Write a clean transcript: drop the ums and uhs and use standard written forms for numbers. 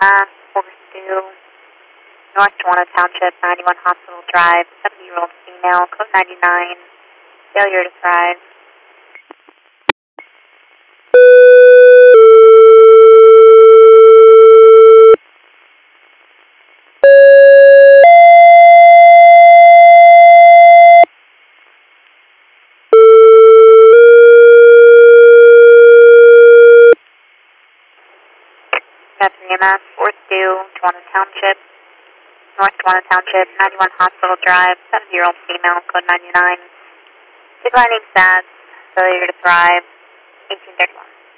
42, North Toronto Township, 91 Hospital Drive, 70-year-old female, code 99, failure to thrive. EMS, 42, Toronto Township, North Toronto Township, 91 Hospital Drive, 70-year-old female, code 99, declining stats, failure to thrive, 1831.